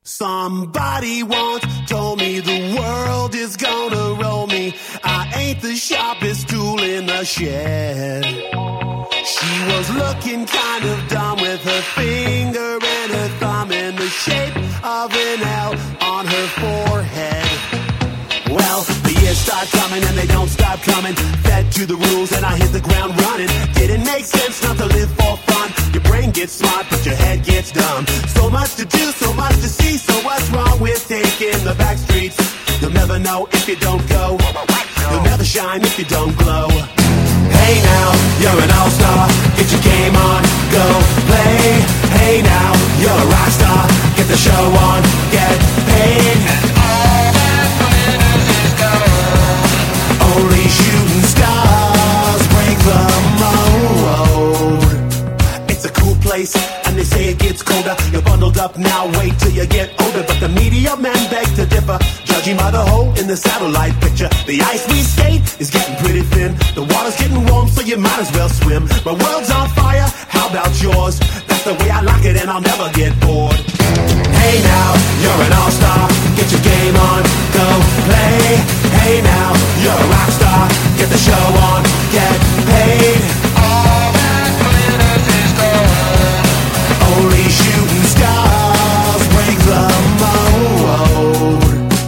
Somebody once told me the world is gonna roll me. I ain't the sharpest tool in the shed. She was looking kind of dumb with her finger and her thumb in the shape of an L on her forehead. Well, the years start coming and they don't stop coming. Fed to the rules and I hit the ground running. Didn't make sense not to live for fun. Your brain gets smart but your head gets dumb. So much to do, so much to see. So what's wrong with taking the back streets? You'll never know if you don't go. You'll never shine if you don't glow. Hey now, you're an all-star. Get your game on, go play. Hey now, you're a rock star. Get the show on, get paid. And all that glitters is gold. Only shooting stars break the mold. It's a cool place, and they say it gets colder. You're bundled up now, wait till you get older. But the media men beg to differ, judging by the hole in the satellite picture. The ice we skate is getting pretty thin. The water's getting warm, so you might as well swim. My world's on fire, how about yours? That's the way I like it, and I'll never get bored. Hey now, you're an all-star. Get your game on, go play. Hey now, you're a rock star. Get the show on, get paid. All that glitters is gold. Only shooting stars break the mold.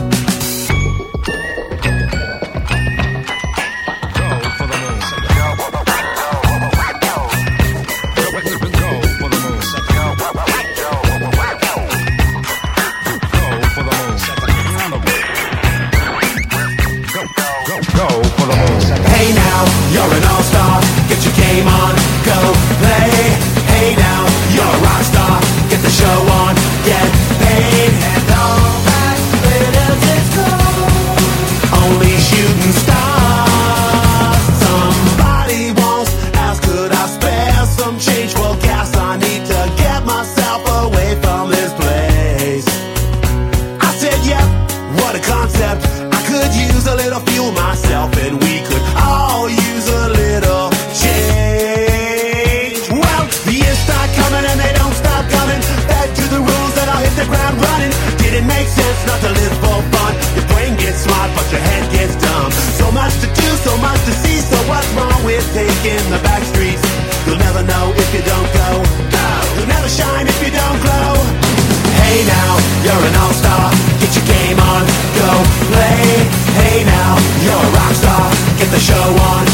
Hey now, you're an all-star. Get your game on, go play. Hey now, you're a rock star. Get the show on, get paid. And all that glitters is gold. Only shooting stars. Somebody once asked, could I spare some change for gas? I need to get myself away from this place. I said, yeah, what a concept. I could use a little fuel myself, and we could all use a little change. Well, the years start coming and they don't stop coming. Back to the rules and I'll hit the ground running. Didn't make sense not to live for fun. Your brain gets smart but your head gets dumb. So much to do, so much to see. So what's wrong with taking the back streets? You'll never know if you don't go. You'll never shine if you don't glow. Hey now, you're an all-star. Get your game on, go play. Hey now, you're a rock star. Get the show on,